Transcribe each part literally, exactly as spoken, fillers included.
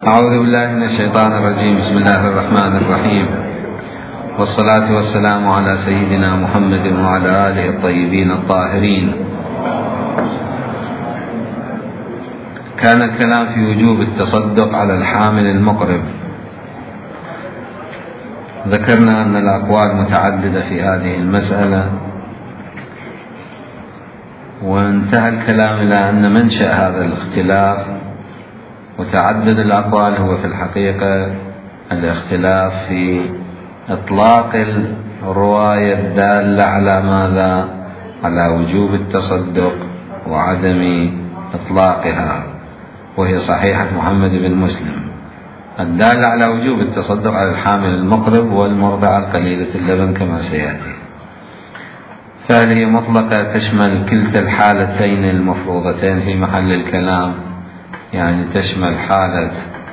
أعوذ بالله من الشيطان الرجيم. بسم الله الرحمن الرحيم، والصلاة والسلام على سيدنا محمد وعلى آله الطيبين الطاهرين. كان الكلام في وجوب التصدق على الحامل المقرب. ذكرنا أن الأقوال متعددة في هذه المسألة، وانتهى الكلام إلى أن منشأ هذا الاختلاف وتعدد الأقوال هو في الحقيقة الاختلاف في إطلاق الرواية الدالة على ماذا؟ على وجوب التصدق وعدم إطلاقها، وهي صحيحة محمد بن مسلم الدالة على وجوب التصدق على الحامل المقرب والمرضعة القليلة اللبن كما سيأتي. فهل هي مطلقة تشمل كلتا الحالتين المفروضتين في محل الكلام؟ يعني تشمل حالة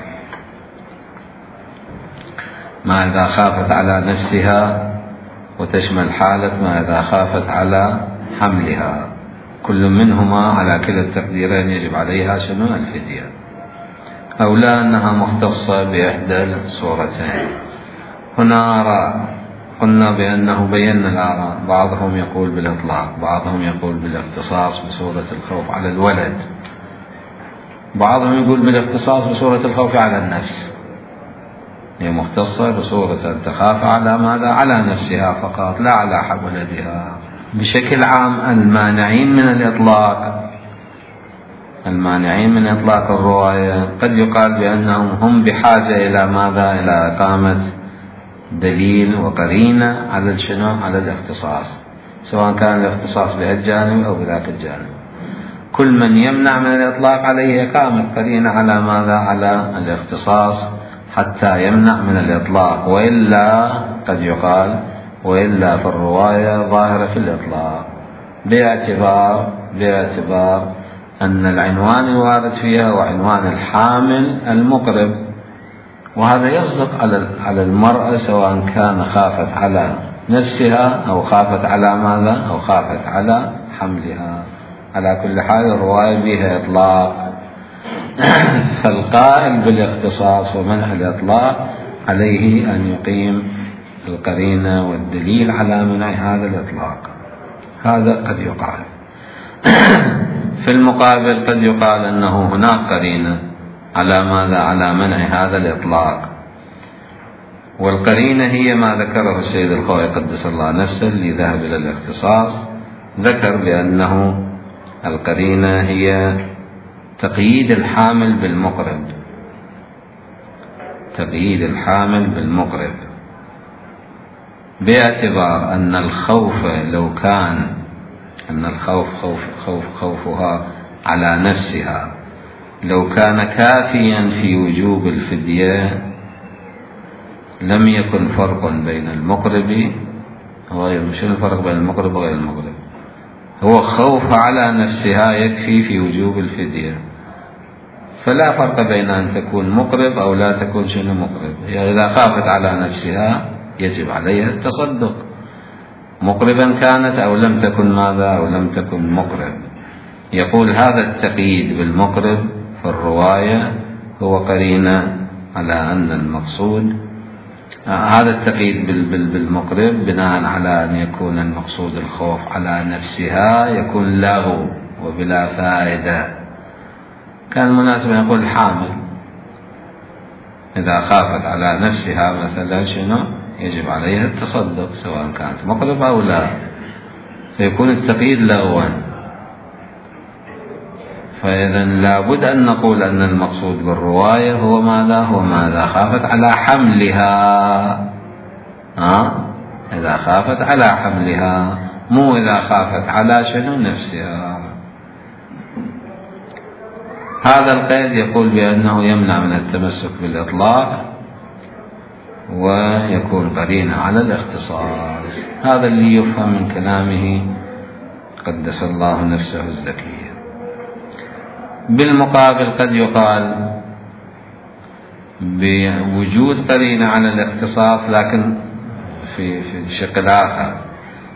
ما إذا خافت على نفسها، وتشمل حالة ما إذا خافت على حملها. كل منهما على كلا التقديرين يجب عليها شنو؟ الفدية، أو لا أنها مختصة بإحدى الصورتين. هنا آراء، قلنا بأنه بينا الآراء، بعضهم يقول بالإطلاق، بعضهم يقول بالاختصاص بصورة الخوف على الولد، بعضهم يقول بالاختصاص بصورة الخوف على النفس. هي مختصة بصورة أن تخاف على ماذا؟ على نفسها فقط، لا على حب ولدها. بشكل عام المانعين من الإطلاق المانعين من إطلاق الرواية قد يقال بأنهم هم بحاجة إلى ماذا؟ إلى إقامة دليل وقرينة على شنو؟ على الاختصاص، سواء كان الاختصاص بهالجانب أو بذاك الجانب. كل من يمنع من الإطلاق عليه إقامة قرينة على ماذا؟ على الاختصاص حتى يمنع من الإطلاق، وإلا قد يقال وإلا في الرواية ظاهرة في الإطلاق، باعتبار باعتبار أن العنوان الوارد فيها وعنوان الحامل المقرب، وهذا يصدق على على المرأة سواء كان خافت على نفسها أو خافت على ماذا؟ أو خافت على حملها. على كل حال الرواية بها إطلاق، فالقائل بالاختصاص ومنع الإطلاق عليه أن يقيم القرينة والدليل على منع هذا الإطلاق. هذا قد يقال. في المقابل قد يقال أنه هناك قرينة على ماذا؟ على منع هذا الإطلاق، والقرينة هي ما ذكره السيد الخوئي قدس الله نفسه اللي ذهب إلى الاختصاص. ذكر بأنه القرينة هي تقييد الحامل بالمقرب، تقييد الحامل بالمقرب باعتبار أن الخوف لو كان أن الخوف خوف خوف خوفها على نفسها لو كان كافيا في وجوب الفدية لم يكن فرق بين المقرب وغير. مش الفرق بين المقرب وغير المقرب، هو خوف على نفسها يكفي في وجوب الفدية، فلا فرق بين أن تكون مقرب أو لا تكون شنو مقرب. يعني إذا خافت على نفسها يجب عليها التصدق، مقربا كانت أو لم تكن ماذا؟ أو لم تكن مقرب. يقول هذا التقييد بالمقرب في الرواية هو قرينة على أن المقصود هذا التقييد بالمقرب بناء على أن يكون المقصود الخوف على نفسها يكون لغو وبلا فائدة. كان المناسب أن يقول حامل إذا خافت على نفسها مثلا شنو؟ يجب عليها التصدق سواء كانت مقرب أو لا، فيكون التقييد لغوا. فإذا لابد أن نقول أن المقصود بالرواية هو ماذا؟ هو ماذا؟ خافت على حملها، ها؟ إذا خافت على حملها، مو إذا خافت على شنو؟ نفسها. هذا القيد يقول بأنه يمنع من التمسك بالإطلاق ويكون قرينة على الاختصاص. هذا اللي يفهم من كلامه قدس الله نفسه الزكية. بالمقابل قد يقال بوجود قرينة على الاختصاص لكن في في الشق الآخر،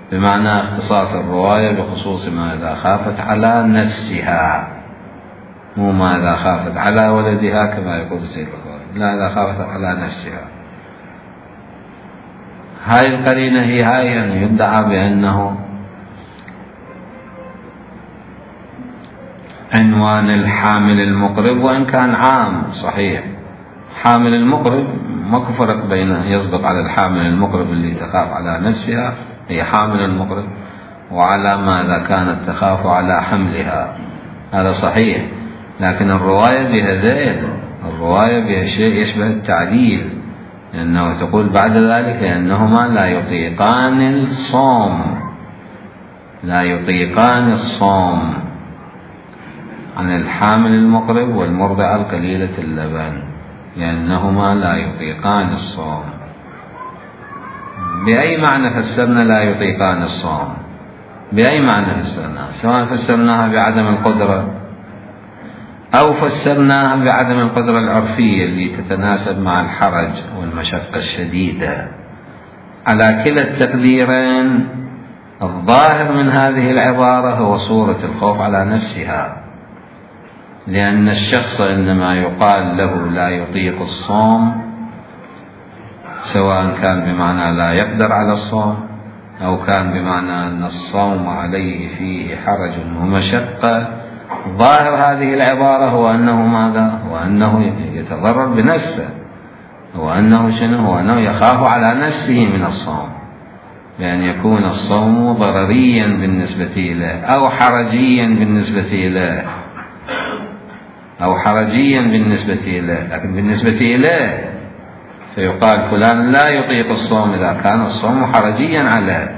بمعنى اختصاص الرواية بخصوص ما إذا خافت على نفسها. مو ما إذا خافت على ولدها كما يقول السيد الخوئي، لا إذا خافت على نفسها. هاي القرينة هي هاي، يعني يدعى بأنه عنوان الحامل المقرب، وإن كان عام صحيح. حامل المقرب ماكو فرق بين يصدق على الحامل المقرب اللي تخاف على نفسها هي حامل المقرب، وعلى ماذا كانت تخاف على حملها، هذا صحيح. لكن الرواية بها ذيل، الرواية بها شيء يشبه التعليل، لأنه تقول بعد ذلك لأنهما لا يطيقان الصوم، لا يطيقان الصوم عن الحامل المقرب والمرضعة القليلة اللبن، لأنهما لا يطيقان الصوم. بأي معنى فسرنا لا يطيقان الصوم؟ بأي معنى فسرناها؟ سواء فسرناها بعدم القدرة أو فسرناها بعدم القدرة العرفية اللي تتناسب مع الحرج والمشقة الشديدة. على كلا التقديرين الظاهر من هذه العبارة هو صورة الخوف على نفسها، لأن الشخص إنما يقال له لا يطيق الصوم سواء كان بمعنى لا يقدر على الصوم أو كان بمعنى أن الصوم عليه فيه حرج ومشقة. ظاهر هذه العبارة هو أنه ماذا؟ هو أنه يتضرر بنفسه، هو أنه شنو؟ هو أنه يخاف على نفسه من الصوم، بأن يكون الصوم ضرريا بالنسبة له أو حرجيا بالنسبة له أو حرجيا بالنسبة له. لكن بالنسبة إليه فيقال فلان لا يطيق الصوم إذا كان الصوم حرجيا عليه.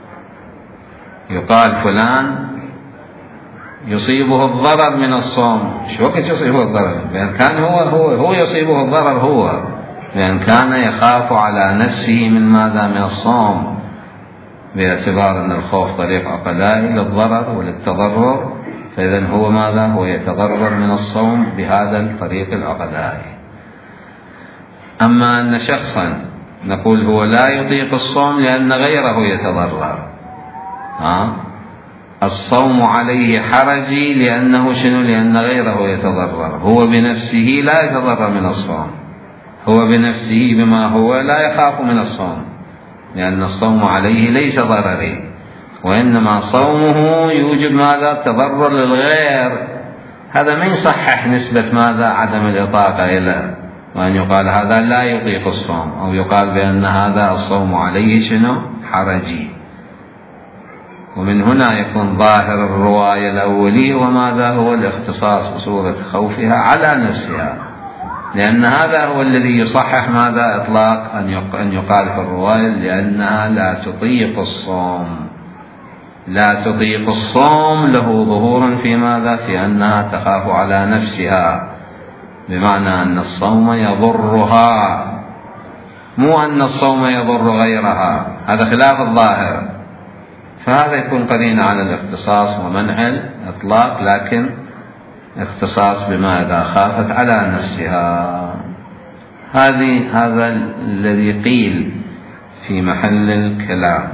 يقال فلان يصيبه الضرر من الصوم، شو وقت يصيبه الضرر؟ لأن كان هو هو هو يصيبه الضرر هو، لأن كان يخاف على نفسه من ماذا؟ من الصوم، باعتبار أن الخوف طريق عقلائي للضرر وللتضرر، فإذا هو ماذا؟ هو يتضرر من الصوم بهذا الطريق العقلائي. أما أن شخصا نقول هو لا يطيق الصوم لأن غيره يتضرر، ها؟ الصوم عليه حرجي لأنه شنو؟ لأن غيره يتضرر، هو بنفسه لا يتضرر من الصوم، هو بنفسه بما هو لا يخاف من الصوم، لأن الصوم عليه ليس ضرري، وإنما صومه يوجب ماذا؟ تضرر للغير. هذا ما يصحح نسبة ماذا؟ عدم الإطاقة إلى وأن يقال هذا لا يطيق الصوم، أو يقال بأن هذا الصوم عليه شنو؟ حرجي. ومن هنا يكون ظاهر الرواية الأولية وماذا؟ هو الاختصاص بصورة خوفها على نفسها، لأن هذا هو الذي يصحح ماذا؟ إطلاق أن يقال في الرواية لأنها لا تطيق الصوم. لا تطيق الصوم له ظهور في ماذا؟ في أنها تخاف على نفسها، بمعنى أن الصوم يضرها، مو أن الصوم يضر غيرها، هذا خلاف الظاهر. فهذا يكون قرينة على الاختصاص ومنع الإطلاق، لكن اختصاص بما إذا خافت على نفسها. هذه هذا الذي قيل في محل الكلام.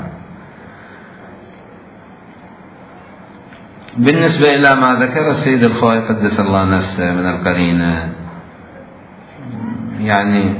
بالنسبة إلى ما ذكر السيد الخوئي قدس الله نفسه من القرينة، يعني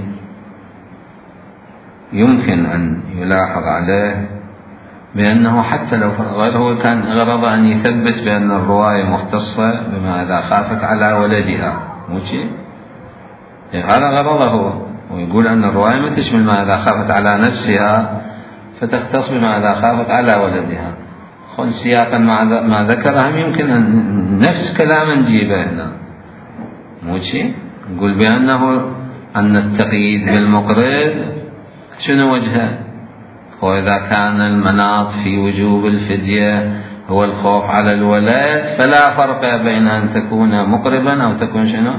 يمكن أن يلاحظ عليه بأنه حتى لو غيره كان غرض أن يثبت بأن الرواية مختصة بما إذا خافت على ولدها، مو شيء؟ هذا غرضه، ويقول أن الرواية ما تشمل ما إذا خافت على نفسها فتختص بما إذا خافت على ولدها. خل سياقا ما ذكرهم يمكن أن نفس كلام نجيبه هنا، مو شيء؟ نقول بأنه أن التقييد بالمقرب شنو وجهه؟ وإذا كان المناط في وجوب الفدية هو الخوف على الولد فلا فرق بين أن تكون مقربا أو تكون شنو؟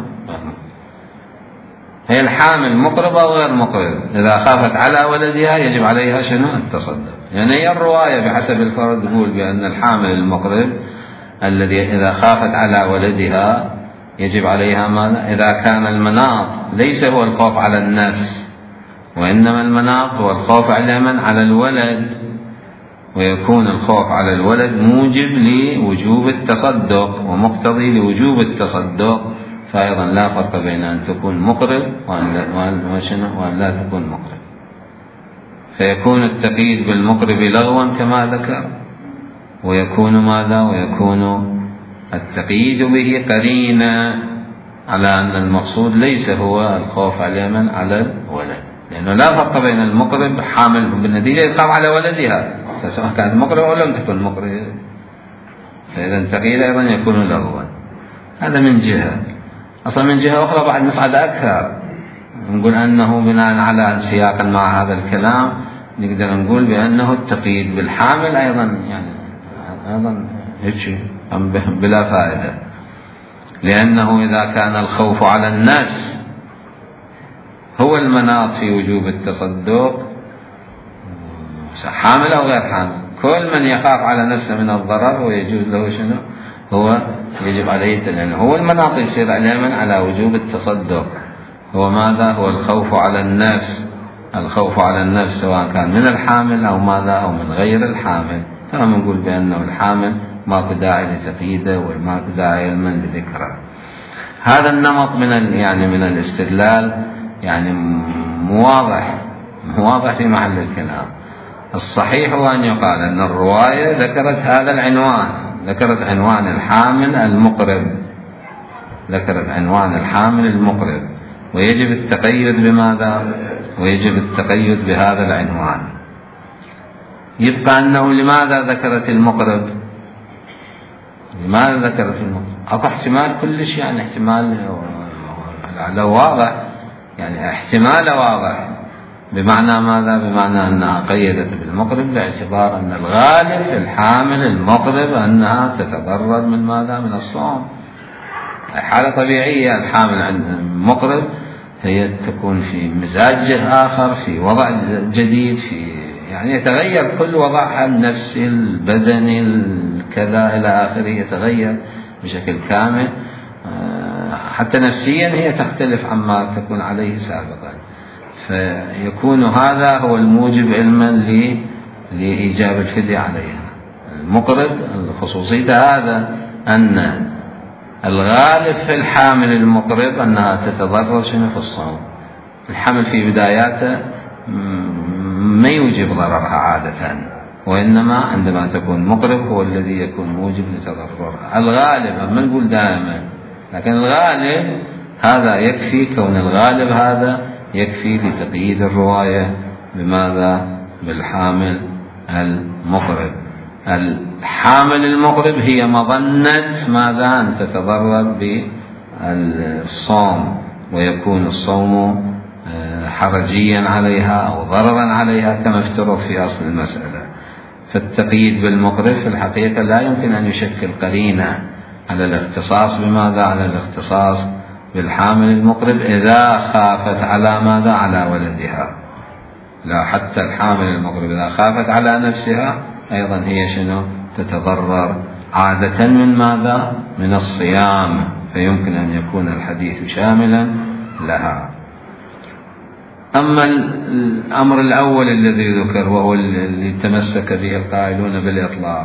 هي الحامل مقربة أو غير مقرب، إذا خافت على ولدها يجب عليها شنو؟ التصدق. يعني هي الرواية بحسب الفرد تقول بأن الحامل المقرب الذي إذا خافت على ولدها يجب عليها ماذا؟ إذا كان المناط ليس هو الخوف على النفس، وإنما المناط هو الخوف على من؟ على الولد. ويكون الخوف على الولد موجب لوجوب التصدق ومقتضي لوجوب التصدق، فأيضا لا فرق بين أن تكون مقرب وأن لا تكون مقرب. فيكون التقييد بالمقرب لغوا كما ذكر، ويكون ماذا؟ ويكون التقييد به قرينة على أن المقصود ليس هو الخوف على من على الولد، لأنه لا فرق بين المقرب حامل بالنتيجة يخاف على ولدها سواء كانت مقرب أو لم تكن مقرب، فإذا التقييد أيضا يكون لغوا. هذا من جهة. أصلا من جهة أخرى بعد نصعد أكثر، نقول أنه بناء على سياق مع هذا الكلام نقدر نقول بأنه التقييد بالحامل أيضا يعني أيضا هيك بلا فائدة، لأنه إذا كان الخوف على الناس هو المناط في وجوب التصدق، حامل أو غير حامل، كل من يخاف على نفسه من الضرر ويجوز له شنو هو يجب عليه، لأنه هو المناط يصير علما على وجوب التصدق. هو ماذا؟ هو الخوف على النفس، الخوف على النفس سواء كان من الحامل أو ماذا أو من غير الحامل. فما نقول بأنه الحامل ماكو داعي لتقييده وماكو داعي علما لذكره. هذا النمط من يعني من الاستدلال يعني مواضح مواضح في محل الكلام. الصحيح هو أن يقال أن الرواية ذكرت هذا العنوان، ذكرت عنوان الحامل المقرب، ذكرت عنوان الحامل المقرب، ويجب التقيد بماذا؟ ويجب التقيد بهذا العنوان. يبقى أنه لماذا ذكرت المقرب؟ لماذا ذكرت المقرب؟ أكو احتمال كلش يعني احتمال لو واضح يعني احتمال واضح، بمعنى ماذا؟ بمعنى أنها قيدت بالمقرب باعتبار أن الغالب في الحامل المقرب أنها تتضرر من ماذا؟ من الصوم. حالة طبيعية الحامل عند المقرب هي تكون في مزاج آخر، في وضع جديد، في يعني يتغير كل وضعها النفسي البدني الكذا إلى آخره، يتغير بشكل كامل، حتى نفسيا هي تختلف عما تكون عليه سابقا. فيكون هذا هو الموجب علما لإيجاب الفدية عليها. المقرب خصوصيته هذا أن الغالب في الحامل المقرب أنها تتضرر في الصوم. الحمل في بداياته ما يوجب ضررها عادة، وإنما عندما تكون مقرب هو الذي يكون موجب لتضررها. الغالب ما نقول دائما، لكن الغالب هذا يكفي، كون الغالب هذا يكفي لتقييد الرواية بماذا؟ بالحامل المقرب. الحامل المقرب هي مظنة ماذا؟ أن تتضرر بالصوم ويكون الصوم حرجيا عليها أو ضررا عليها كما افترض في أصل المسألة. فالتقييد بالمقرب في الحقيقة لا يمكن أن يشكل قرينة على الاختصاص بماذا؟ على الاختصاص بالحامل المقرب إذا خافت على ماذا؟ على ولدها. لا، حتى الحامل المقرب إذا خافت على نفسها أيضا هي شنو؟ تتضرر عادة من ماذا؟ من الصيام، فيمكن أن يكون الحديث شاملا لها. أما الأمر الأول الذي ذكر وهو الذي تمسك به القائلون بالإطلاق،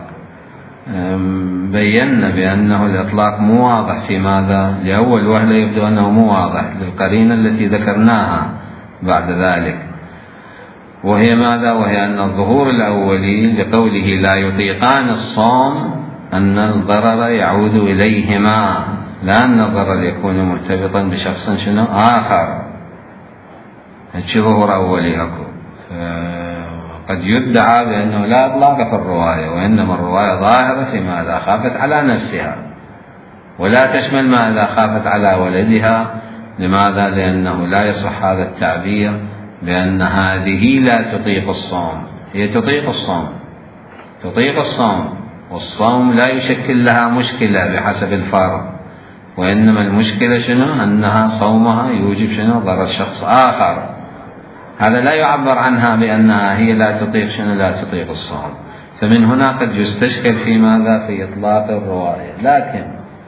بينا بأنه الإطلاق مو واضح في ماذا؟ لأول وهلة يبدو أنه مو واضح للقرينة التي ذكرناها بعد ذلك، وهي ماذا؟ وهي أن الظهور الأولي لقوله لا يطيقان الصوم أن الضرر يعود إليهما، لا أن الضرر يكون مرتبطا بشخص شنو آخر. هالشي ظهور أولي أكو. قد يدعى بأنه لا إطلاق في الرواية، وإنما الرواية ظاهرة في ما إذا خافت على نفسها، ولا تشمل ما إذا خافت على ولدها. لماذا؟ لأنه لا يصح هذا التعبير بأن هذه لا تطيق الصوم. هي تطيق الصوم، تطيق الصوم، والصوم لا يشكل لها مشكلة بحسب الفرض، وإنما المشكلة شنو؟ أنها صومها يوجب شنو؟ ضرر شخص آخر. هذا لا يعبر عنها بأنها هي لا تطيق شنو؟ لا تطيق الصوم. فمن هنا قد يستشكل في ماذا؟ في إطلاق الرواية. لكن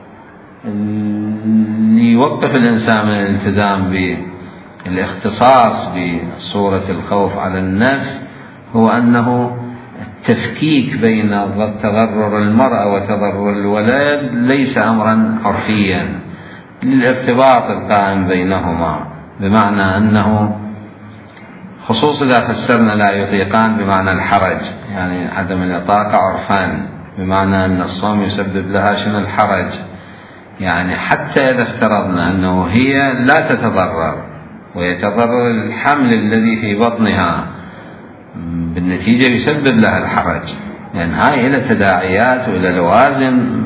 اللي يوقف الإنسان من الالتزام بالاختصاص بصورة الخوف على النفس هو أنه التفكيك بين تضرر المرأة وتضرر الولد ليس أمرا عرفيا للارتباط القائم بينهما، بمعنى أنه خصوصا إذا فسرنا لا يطيقان بمعنى الحرج، يعني عدم الإطاقة عرفان، بمعنى أن الصوم يسبب لها شنو الحرج. يعني حتى إذا افترضنا أنه هي لا تتضرر ويتضرر الحمل الذي في بطنها، بالنتيجة يسبب لها الحرج، لأن يعني هاي إلى تداعيات وإلى لوازم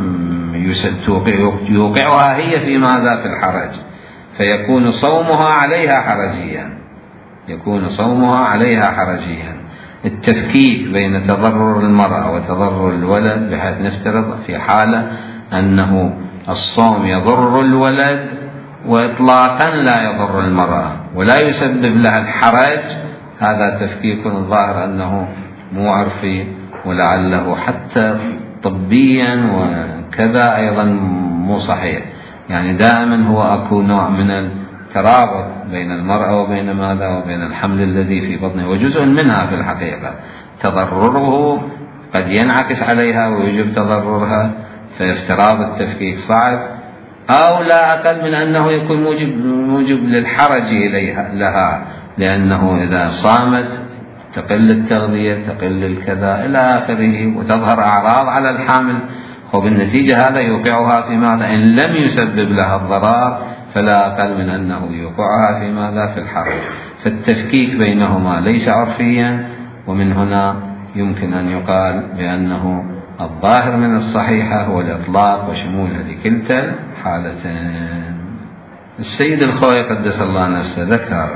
يوقعها هي في ماذا؟ في الحرج، فيكون صومها عليها حرجيا، يكون صومها عليها حرجيا. التفكيك بين تضرر المرأة وتضرر الولد، بحيث نفترض في حالة أنه الصوم يضر الولد وإطلاقا لا يضر المرأة ولا يسبب لها الحرج، هذا تفكيك الظاهر أنه مو عرفي، ولعله حتى طبيا وكذا أيضا مو صحيح. يعني دائما هو أكو نوع من الترابط بين المرأة وبين ماذا؟ وبين الحمل الذي في بطنه، وجزء منها في الحقيقة تضرره قد ينعكس عليها ويجب تضررها، فافتراض التفكيك صعب، أو لا أقل من أنه يكون موجب, موجب للحرج إليها لها، لأنه إذا صامت تقل التغذية، تقل الكذا إلى آخره، وتظهر أعراض على الحامل، وبالنتيجة هذا يوقعها في ماذا؟ إن لم يسبب لها الضرر فلا أقل من أنه يوقعها في ماذا؟ في الحرج. فالتفكيك بينهما ليس عرفيا، ومن هنا يمكن أن يقال بأنه الظاهر من الصحيحة هو الإطلاق وشمولها لكلتا الحالتين. السيد الخوئي قدس الله نفسه ذكر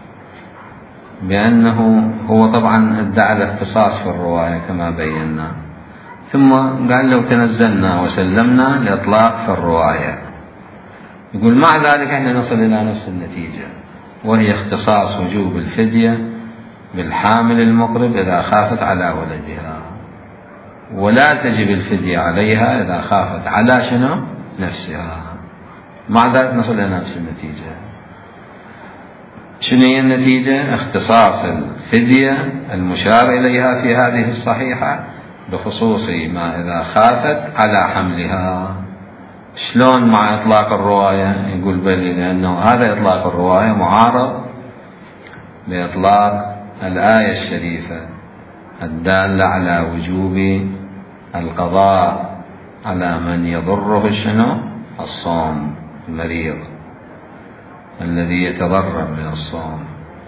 بأنه هو طبعا ادعى الاختصاص في الرواية كما بينا، ثم قال لو تنزلنا وسلمنا لإطلاق في الرواية، يقول مع ذلك احنا نصل إلى نفس النتيجة، وهي اختصاص وجوب الفدية بالحامل المقرب إذا خافت على ولدها، ولا تجب الفدية عليها إذا خافت على شنو؟ نفسها. مع ذلك نصل إلى نفس النتيجة. شنو هي النتيجة؟ اختصاص الفدية المشار إليها في هذه الصحيحة بخصوص ما إذا خافت على حملها. شلون مع إطلاق الرواية؟ يقول بل لأنه هذا إطلاق الرواية معارض بإطلاق الآية الشريفة الدالة على وجوب القضاء على من يضره شنو؟ الصوم، المريض الذي يتضرر من الصوم.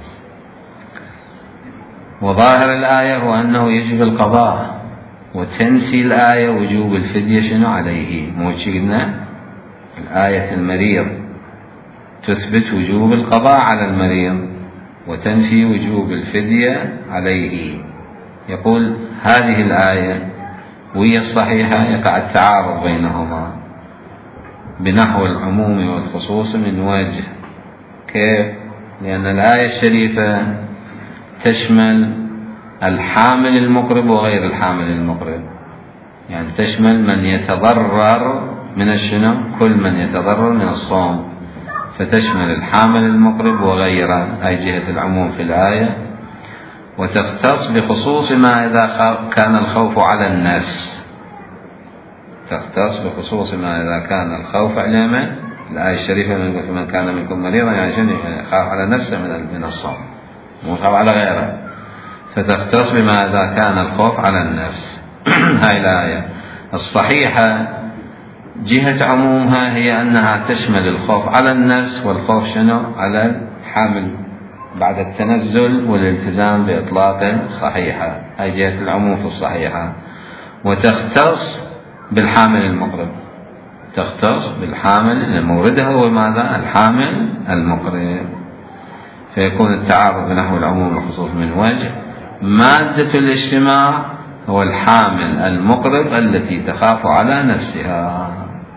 وظاهر الآية هو أنه يجب القضاء، وتنفي الآية وجوب الفدية شنو عليه. مو قلنا الآية المريض تثبت وجوب القضاء على المريض وتنفي وجوب الفدية عليه. يقول هذه الآية وهي الصحيحة يقع التعارض بينهما بنحو العموم والخصوص من وجه. كيف؟ لأن الآية الشريفة تشمل الحامل المقرب وغير الحامل المقرب، يعني تشمل من يتضرر من الشنو؟ كل من يتضرر من الصوم، فتشمل الحامل المقرب وغيره، هاي جهة العموم في الآية. وتختص بخصوص ما إذا كان الخوف على النفس، تختص بخصوص ما إذا كان الخوف على من؟ الآية الشريفة من من كان منكم مريضا، يعني شنو؟ يعني خاف على نفسه من من الصوم، مو خاف على غيره، فتختص بما إذا كان الخوف على النفس. هاي الآية الصحيحة جهة عمومها هي أنها تشمل الخوف على النفس والخوف شنو؟ على الحامل بعد التنزل والالتزام بإطلاق صحيحة، هاي جهة العموم في الصحيحة. وتختص بالحامل المقرب، تختص بالحامل موردها هو ماذا؟ الحامل المقرب. فيكون التعارض بنحو العموم والخصوص من وجه. مادة الاجتماع هو الحامل المقرب التي تخاف على نفسها،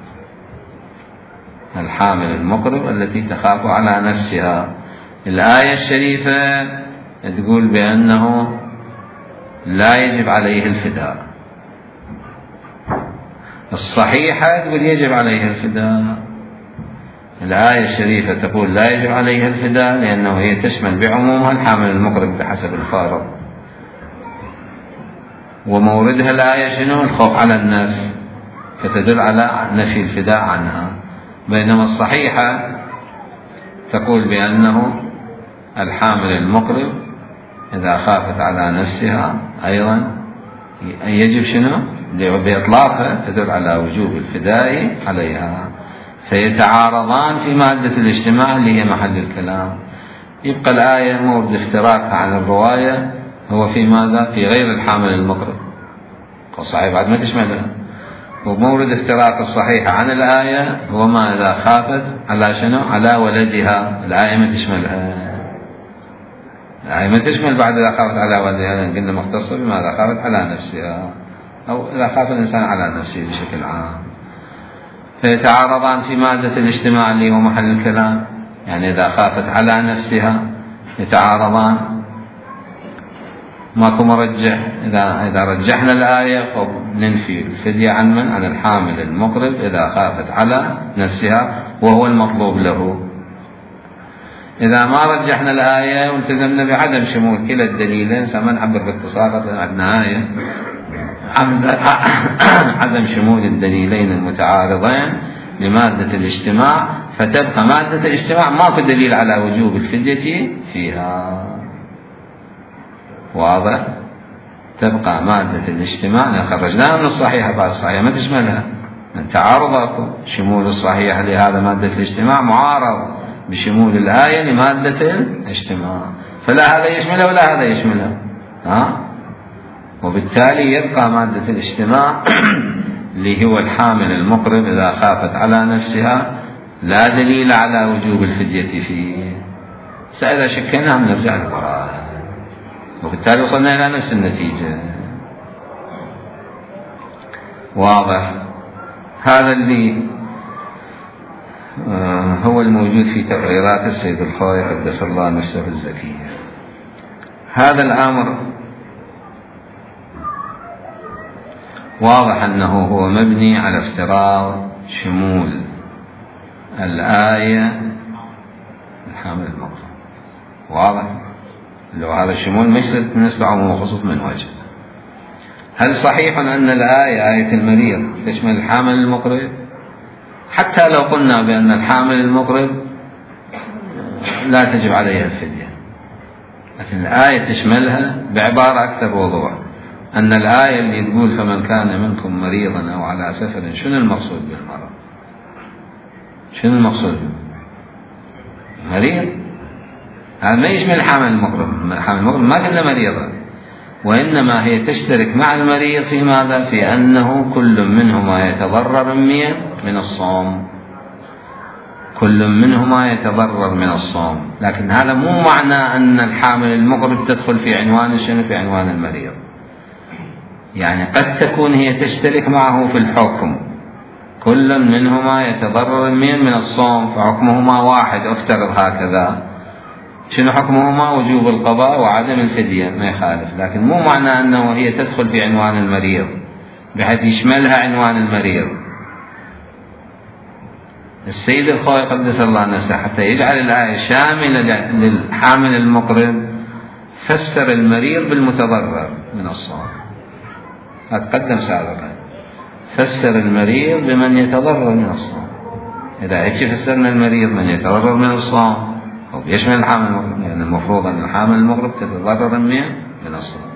الحامل المقرب التي تخاف على نفسها. الآية الشريفة تقول بأنه لا يجب عليه الفداء، الصحيحة تقول يجب عليه الفداء. الآية الشريفة تقول لا يجب عليه الفداء لأنه هي تشمل بعمومها الحامل المقرب بحسب الفارض، وموردها الآية شنو؟ الخوف على النفس، فتدل على نفي الفداء عنها. بينما الصحيحة تقول بأنه الحامل المقرب إذا خافت على نفسها أيضا يجب شنو؟ بإطلاقها تدل على وجوب الفداء عليها، فيتعارضان في مادة الاجتماع اللي هي محل الكلام. يبقى الآية مورد افتراقها عن الرواية هو في ماذا؟ في غير الحامل المقرب، صحيح بعد ما تشملها. ومورد افتراق الصحيح عن الآية هو ما إذا خافت على شنو؟ على ولدها، الآية ما تشملها، الآية ما تشمل بعد إذا خافت على ولدها، قلنا مختصة بما إذا خافت على نفسها أو إذا خاف الإنسان على نفسه بشكل عام. فيتعارضان في مادة الاجتماع اللي هو محل الكلام، يعني إذا خافت على نفسها يتعارضان، ماكو مرجح. إذا إذا رجحنا الآية فننفي الفدية عن من؟ عن الحامل المقرب إذا خافت على نفسها وهو المطلوب له. إذا ما رجحنا الآية والتزمنا بعدم شمول كلا الدليلين، سما نعبر باختصار عندنا آية عدم شمول الدليلين المتعارضين لمادة الاجتماع، فتبقى مادة الاجتماع ماكو دليل على وجوب الفدية فيها، واضح؟ تبقى مادة الاجتماع خرجناها من الصحيحة، بعد الصحيحة ما تشملها، تعارض اكو. شمول الصحيح لهذا مادة الاجتماع معارض بشمول الآية لمادة الاجتماع، فلا هذا يشملها ولا هذا يشملها، ها؟ وبالتالي يبقى مادة الاجتماع اللي هو الحامل المقرب إذا خافت على نفسها لا دليل على وجوب الفدية فيه. سإذا شكينا نرجع للقرآن، وبالتالي وصلنا إلى نفس النتيجة. واضح؟ هذا اللي هو الموجود في تقريرات السيد الخوئي قدس الله نفسه الزكية. هذا الأمر واضح أنه هو مبني على افتراض شمول الآية الحامل المقرب. واضح؟ لو هذا الشمول ما يصير بالنسبة عموم وخصوص من وجه. هل صحيح أن الآية آية المريض تشمل الحامل المقرب؟ حتى لو قلنا بأن الحامل المقرب لا تجب عليها الفدية، لكن الآية تشملها بعبارة أكثر وضوح، أن الآية اللي تقول فمن كان منكم مريضا أو على سفر، شنو المقصود بالمرض؟ شنو المقصود مريض؟ هذا ما يشمل حامل المقرب. حامل المقرب ما قلنا مريضا، وإنما هي تشترك مع المريض في ماذا؟ في أنه كل منهما يتضرر من الصوم، كل منهما يتضرر من الصوم. لكن هذا مو معنى أن الحامل المقرب تدخل في عنوان شنو؟ في عنوان المريض. يعني قد تكون هي تشترك معه في الحكم، كل منهما يتضرر من الصوم، فحكمهما واحد، افترض هكذا، شنو حكمهما؟ وجوب القضاء وعدم الفدية، ما يخالف. لكن مو معنى أنه هي تدخل في عنوان المريض بحيث يشملها عنوان المريض. السيد الخوئي قدس الله نفسه حتى يجعل الآية شاملة للحامل المقرب فسر المريض بالمتضرر من الصوم، أتقدم سابقا، فسر المريض بمن يتضرر من الصوم. إذا هيك فسرنا المريض من يتضرر من الصوم أو يشمل الحامل المقرب، يعني المفروض أن الحامل المقرب تتضرر من الصوم.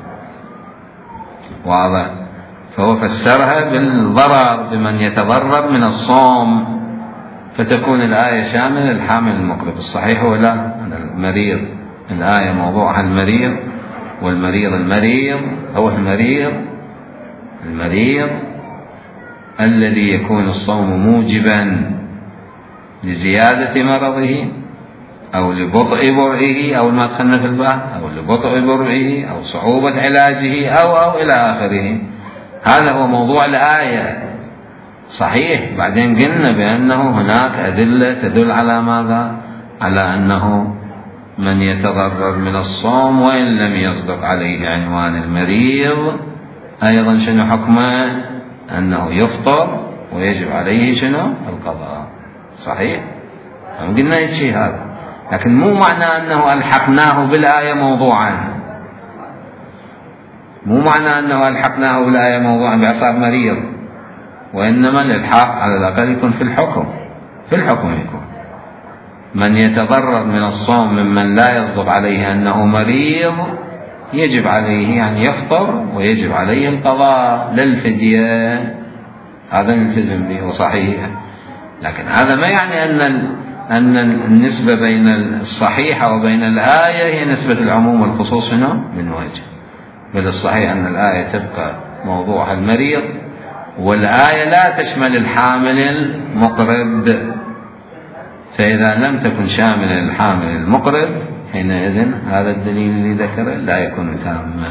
واضح؟ فهو فسرها بالضرر بمن يتضرر من الصوم، فتكون الآية شاملة للحامل المقرب. الصحيح هو لا، أن المريض الآية موضوعها المريض، والمريض المريض هو المريض المريض الذي يكون الصوم موجبا لزيادة مرضه أو لبطء برئه أو ما دخلنا في البحث، أو لبطء برئه أو صعوبة علاجه أو أو إلى آخره. هذا هو موضوع الآية. صحيح بعدين قلنا بأنه هناك أدلة تدل على ماذا؟ على أنه من يتضرر من الصوم وإن لم يصدق عليه عنوان المريض أيضا شنو حكمه؟ أنه يفطر ويجب عليه شنو؟ القضاء. صحيح؟ قلنا شيء هذا، لكن مو معنى أنه ألحقناه بالآية موضوعا، مو معنى أنه ألحقناه بالآية موضوعا بعصاب مريض، وإنما الإلحاق على الأقل يكون في الحكم، في الحكم يكون من يتضرر من الصوم ممن لا يصدق عليه أنه مريض يجب عليه يعني يفطر ويجب عليه القضاء للفدية، هذا نلتزم به وصحيح. لكن هذا ما يعني أن أن النسبة بين الصحيحة وبين الآية هي نسبة العموم والخصوص هنا من وجه، بل الصحيح أن الآية تبقى موضوعها المريض، والآية لا تشمل الحامل المقرب، فإذا لم تكن شاملة الحامل المقرب حينئذ هذا الدليل اللي ذكره لا يكون تاما.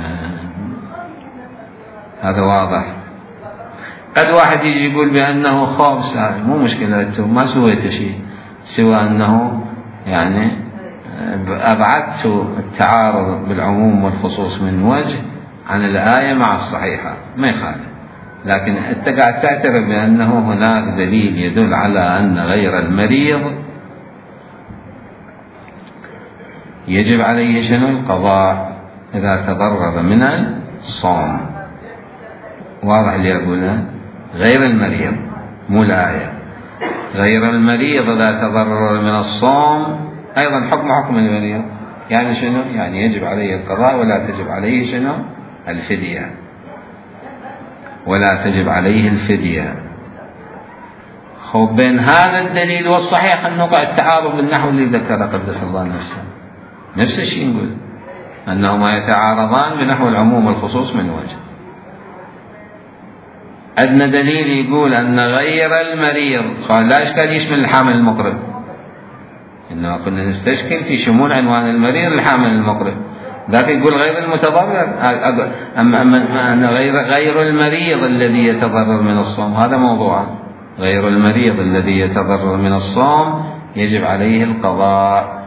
هذا واضح. قد واحد يجي يقول بأنه خاص، مو مشكلة، ما سويت شيء سوى أنه يعني أبعدت التعارض بالعموم والخصوص من وجه عن الآية مع الصحيحة، ما يخالف. لكن أنت قاعد تعترف بأنه هناك دليل يدل على أن غير المريض يجب عليه شنو؟ القضاء إذا تضرر من الصوم. واضح اللي أقوله؟ غير المريض مو الآية. غير المريض إذا تضرر من الصوم أيضا حكم حكم المريض، يعني شنو؟ يعني يجب عليه القضاء ولا تجب عليه شنو؟ الفدية، ولا تجب عليه الفدية. خب بين هذا الدليل والصحيح أن نقع التعارض بالنحو اللي ذكر قدس الله نفسه، نفس الشيء نقول أنهما يتعارضان بنحو العموم والخصوص من وجه. عندنا دليل يقول أن غير المريض قال لا إشكال يشمل الحامل المقرب، إنما كنا نستشكل في شمول عنوان المريض الحامل المقرب، ذاك يقول غير المتضرر. أما أن غير غير المريض الذي يتضرر من الصوم هذا موضوع، غير المريض الذي يتضرر من الصوم يجب عليه القضاء.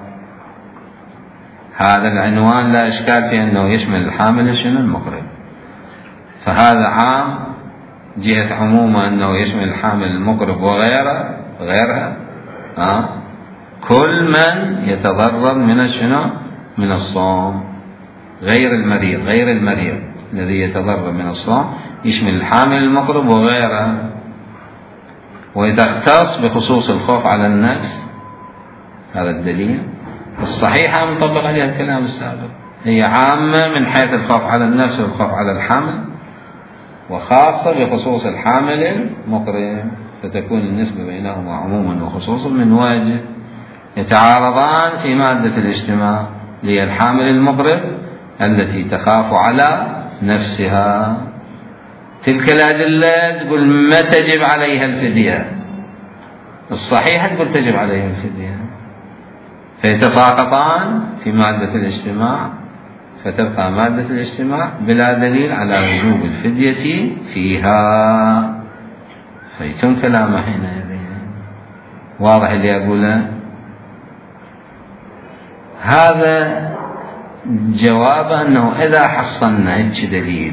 هذا العنوان لا إشكال في أنه يشمل الحامل شنو المقرب، فهذا عام جهة عموما أنه يشمل الحامل المقرب وغيره غيرها آه. كل من يتضرر من شنو؟ من الصوم. غير المريض غير المريض الذي يتضرر من الصوم يشمل الحامل المقرب وغيره. وإذا اختص بخصوص الخوف على النفس، هذا الدليل الصحيحة مطبق عليها الكلام السابق، هي عامة من حيث الخوف على النفس والخوف على الحمل، وخاصة بخصوص الحامل المقرب، فتكون النسبة بينهما عموما وخصوصا من وجه. يتعارضان في مادة الاجتماع لهي الحامل المقرب التي تخاف على نفسها. تلك الأدلة تقول ما تجب عليها الفدية، الصحيحة تقول تجب عليها الفدية، فيتساقطان في مادة الاجتماع، فتبقى مادة الاجتماع بلا دليل على وجوب الفدية فيها، فيتم كلامه حينئذ. واضح اللي أقوله؟ هذا جواب أنه إذا حصلنا هيك دليل،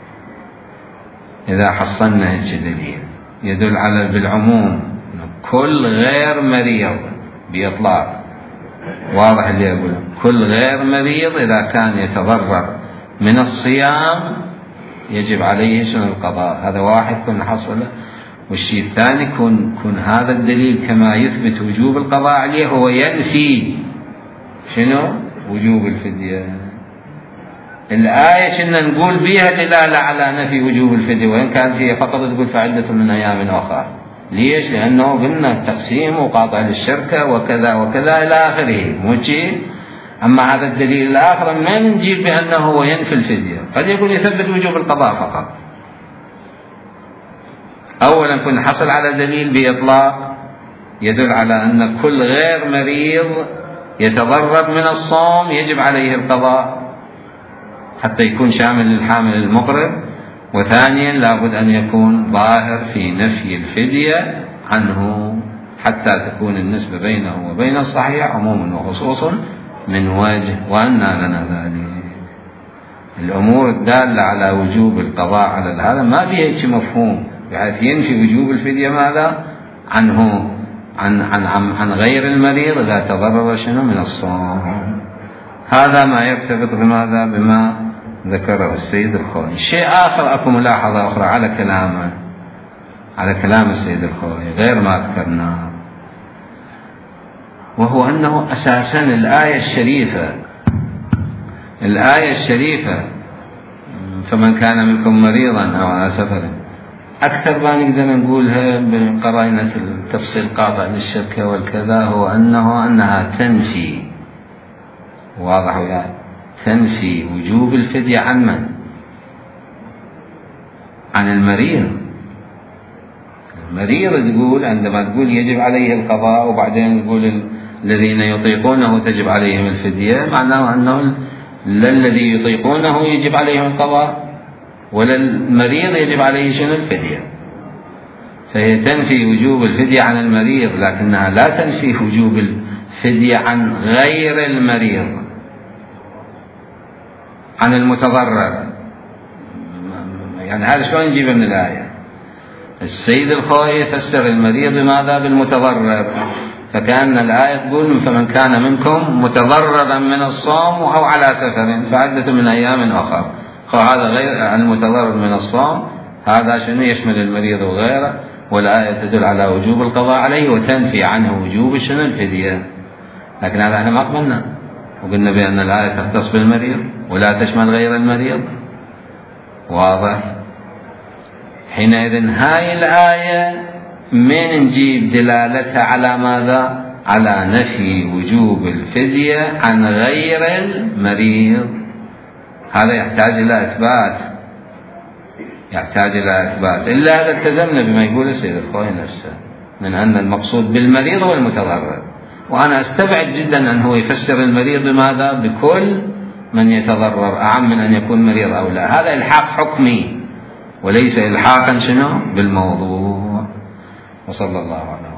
إذا حصلنا هيك دليل يدل على بالعموم كل غير مريض بإطلاق، واضح اللي أقوله، كل غير مريض إذا كان يتضرر من الصيام يجب عليه شنو؟ القضاء. هذا واحد كن حصله. والشيء الثاني كن, كن هذا الدليل كما يثبت وجوب القضاء عليه هو ينفي شنو؟ وجوب الفدية. الآية كنا نقول بها دلالة على نفي وجوب الفدية، وإن كانت هي فقط تقول فعدة من أيام أخرى. ليش؟ لأنه قلنا التقسيم وقاطع للشركة وكذا وكذا إلى آخره، مو شيء. أما هذا الدليل الآخر ما نجيب بأنه هو ينفي الفدية، قد يكون يثبت وجوب القضاء فقط. أولا كنا حصل على دليل بإطلاق يدل على أن كل غير مريض يتضرر من الصوم يجب عليه القضاء حتى يكون شامل للحامل المقرب. وثانيا لابد أن يكون ظاهر في نفي الفدية عنه حتى تكون النسبة بينه وبين الصحيح عموما وخصوصا من وجه. وأننا لنا ذلك الأمور الدالة على وجوب القضاء على هذا ما فيها مفهوم بحيث ينفي وجوب الفدية ماذا عنه عن, عن, عن, عن غير المريض إذا تضرر شنو من الصوم. هذا ما يرتبط بماذا؟ بما ذكره السيد الخوئي. شيء آخر، أكو ملاحظة أخرى على كلامه، على كلام السيد الخوئي غير ما ذكرناه، وهو أنه أساسا الآية الشريفة الآية الشريفة فمن كان منكم مريضا أو على سفر، أكثر ما نقدر نقولها بقرينة التفصيل قاطع للشركة والكذا، هو أنه أنها تنفي، واضح ولا تنفي وجوب الفدية عن من؟ عن المريض. المريض تقول عندما تقول يجب عليه القضاء، وبعدين تقول الذين يطيقونه تجب عليهم الفدية، معناه أنه لا الذي يطيقونه يجب عليهم القضاء ولا المريض يجب عليه شنو؟ الفدية. فهي تنفي وجوب الفدية عن المريض، لكنها لا تنفي وجوب الفدية عن غير المريض، عن المتضرر. يعني هذا شلون نجيبه من الآية؟ السيد الخوئي يفسر المريض بماذا؟ بالمتضرر، فكأن الآية تقول فمن كان منكم متضررا من الصوم أو على سفر فعدة من أيام أخرى. هذا غير المتضرر من الصوم، هذا شنو يشمل المريض وغيره، والآية تدل على وجوب القضاء عليه وتنفي عنه وجوب شنو؟ الفدية. لكن هذا احنا ما قبلنا، وقلنا بأن الآية تختص بالمريض ولا تشمل غير المريض، واضح؟ حينئذ هاي الآية من نجيب دلالتها على ماذا؟ على نفي وجوب الفدية عن غير المريض. هذا يحتاج إلى إثبات، يحتاج إلى إثبات، إلا هذا التزمنا بما يقول السيد الخوئي نفسه من أن المقصود بالمريض هو المتضرر. وأنا أستبعد جدا أنه يفسر المريض بماذا؟ بكل من يتضرر، أعم من أن يكون مريض أو لا. هذا إلحاق حكمي وليس إلحاقا شنو؟ بالموضوع. وصلى الله عليه